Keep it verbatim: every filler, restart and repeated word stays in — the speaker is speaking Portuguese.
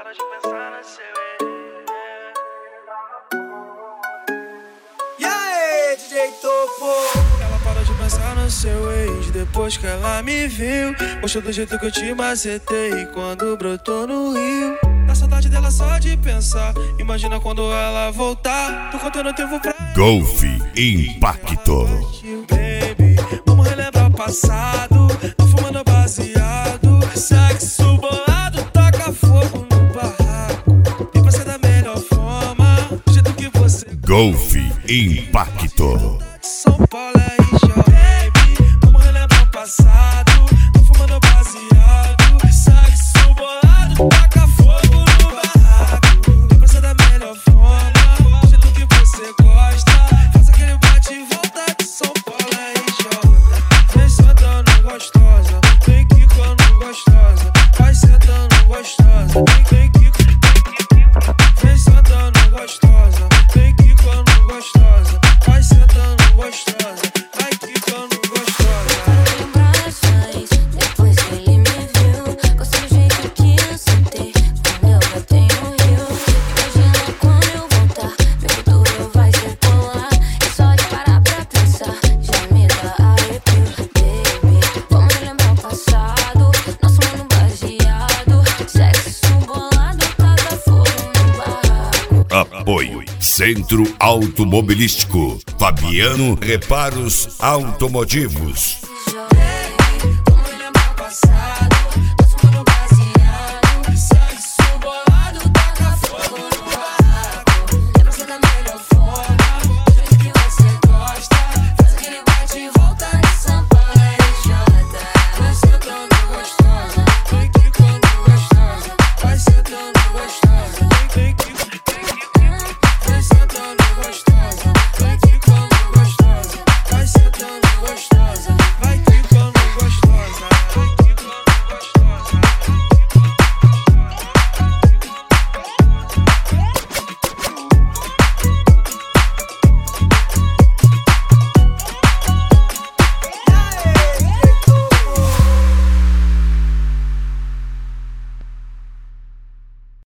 para de pensar no seu ex. E aí, D J Topo? Ela parou de pensar no seu ex depois que ela me viu. Gostou do jeito que eu te macetei quando brotou no Rio. Dá saudade dela só de pensar. Imagina quando ela voltar. Tô contando tempo pra Golf Impacto. Baby, vamos relembrar o passado. Tô fumando baseado. Sexo bolado, taca fogo no barraco. E você da melhor forma, do jeito que você Golf Impacto. São Paulo é R J. Baby, vamos relembrar o passado. Tô fumando baseado. Sexo bolado, taca fogo no barraco. E você da melhor forma, do jeito que você gosta. Faz aquele bate e volta de São Paulo é R J. Vem sentando gostosa, vem quicando gostosa. Vai sentando gostosa, vem quicando. Vem sentando gostosa, vem quicando gostosa. Vai sentando gostosa, vai quicando gostosa. Lembranças, depois que ele me viu. Gostei do jeito que eu sentei quando eu botei no rio. Imagina quando eu voltar, meu futuro vai ser polar. E só de parar pra pensar, já me dá arrepio. Baby, vamos relembrar o passado. Nosso mundo baseado. Sexo bolado, taca fogo no barraco. Apoio Centro Automobilístico Fabiano Reparos Automotivos. Joga